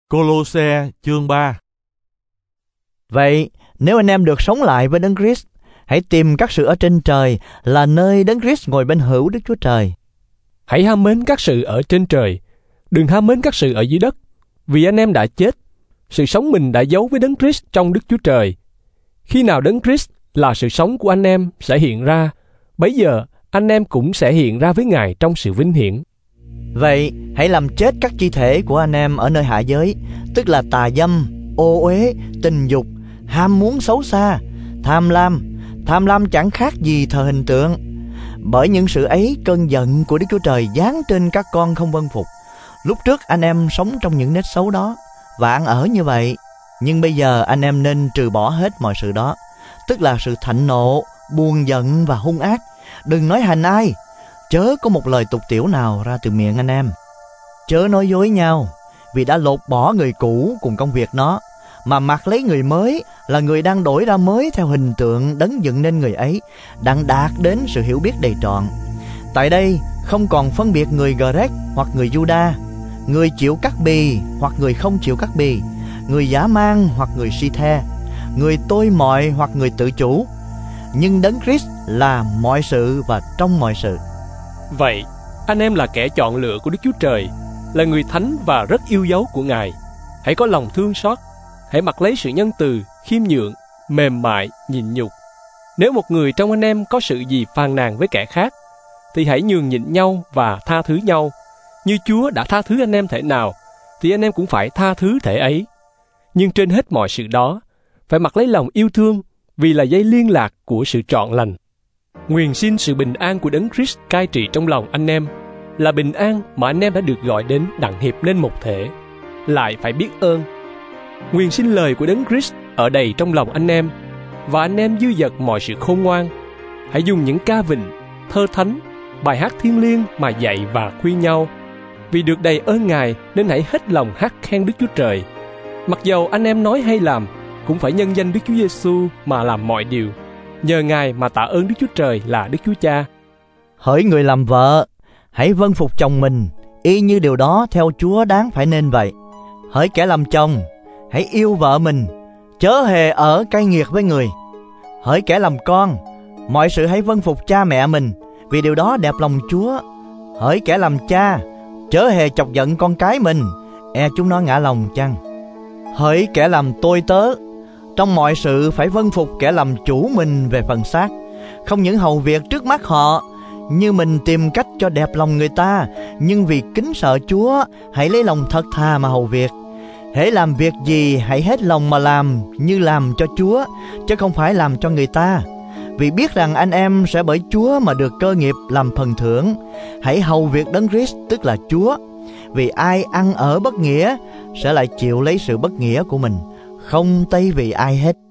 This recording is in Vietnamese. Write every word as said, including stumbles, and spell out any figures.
Cô-lô-se chương ba. Vậy, nếu anh em được sống lại với Đấng Christ, hãy tìm các sự ở trên trời, là nơi Đấng Christ ngồi bên hữu Đức Chúa Trời. Hãy ham mến các sự ở trên trời, đừng ham mến các sự ở dưới đất, vì anh em đã chết. Sự sống mình đã giấu với Đấng Christ trong Đức Chúa Trời. Khi nào Đấng Christ là sự sống của anh em sẽ hiện ra, bấy giờ anh em cũng sẽ hiện ra với Ngài trong sự vinh hiển. Vậy, hãy làm chết các chi thể của anh em ở nơi hạ giới, tức là tà dâm, ô uế, tình dục, ham muốn xấu xa, tham lam. Tham lam chẳng khác gì thờ hình tượng. Bởi những sự ấy, cơn giận của Đức Chúa Trời giáng trên các con không vâng phục. Lúc trước anh em sống trong những nết xấu đó và ăn ở như vậy, nhưng bây giờ anh em nên trừ bỏ hết mọi sự đó, tức là sự thạnh nộ, buồn giận và hung ác. Đừng nói hành ai, chớ có một lời tục tiểu nào ra từ miệng anh em. Chớ nói dối nhau, vì đã lột bỏ người cũ cùng công việc nó, mà mặc lấy người mới, là người đang đổi ra mới theo hình tượng đấng dựng nên người ấy, đang đạt đến sự hiểu biết đầy trọn. Tại đây không còn phân biệt người Gơ-rếch hoặc người Giu-đa, người chịu cắt bì hoặc người không chịu cắt bì, người dã man hoặc người si-the, người tôi mọi hoặc người tự chủ, nhưng Đấng Christ là mọi sự và trong mọi sự. Vậy, anh em là kẻ chọn lựa của Đức Chúa Trời, là người thánh và rất yêu dấu của Ngài. Hãy có lòng thương xót, hãy mặc lấy sự nhân từ, khiêm nhượng, mềm mại, nhịn nhục. Nếu một người trong anh em có sự gì phàn nàn với kẻ khác, thì hãy nhường nhịn nhau và tha thứ nhau. Như Chúa đã tha thứ anh em thể nào, thì anh em cũng phải tha thứ thể ấy. Nhưng trên hết mọi sự đó, phải mặc lấy lòng yêu thương, vì là dây liên lạc của sự trọn lành. Nguyện xin sự bình an của Đấng Christ cai trị trong lòng anh em, là bình an mà anh em đã được gọi đến đặng hiệp nên một thể. Lại phải biết ơn. Nguyện xin lời của Đấng Christ ở đầy trong lòng anh em, và anh em dư dật mọi sự khôn ngoan. Hãy dùng những ca vịnh, thơ thánh, bài hát thiêng liêng mà dạy và khuyên nhau. Vì được đầy ơn Ngài nên hãy hết lòng hát khen Đức Chúa Trời. Mặc dầu anh em nói hay làm, cũng phải nhân danh Đức Chúa Giêsu mà làm mọi điều. Nhờ Ngài mà tạ ơn Đức Chúa Trời là Đức Chúa Cha. Hỡi người làm vợ, hãy vâng phục chồng mình, y như điều đó theo Chúa đáng phải nên vậy. Hỡi kẻ làm chồng, hãy yêu vợ mình, chớ hề ở cay nghiệt với người. Hỡi kẻ làm con, mọi sự hãy vâng phục cha mẹ mình, vì điều đó đẹp lòng Chúa. Hỡi kẻ làm cha, chớ hề chọc giận con cái mình, e chúng nó ngã lòng chăng. Hỡi kẻ làm tôi tớ, trong mọi sự phải vâng phục kẻ làm chủ mình về phần xác, không những hầu việc trước mắt họ, như mình tìm cách cho đẹp lòng người ta, nhưng vì kính sợ Chúa, hãy lấy lòng thật thà mà hầu việc. Hễ làm việc gì hãy hết lòng mà làm, như làm cho Chúa, chứ không phải làm cho người ta. Vì biết rằng anh em sẽ bởi Chúa mà được cơ nghiệp làm phần thưởng. Hãy hầu việc Đấng Christ, tức là Chúa. Vì ai ăn ở bất nghĩa sẽ lại chịu lấy sự bất nghĩa của mình, không tây vì ai hết.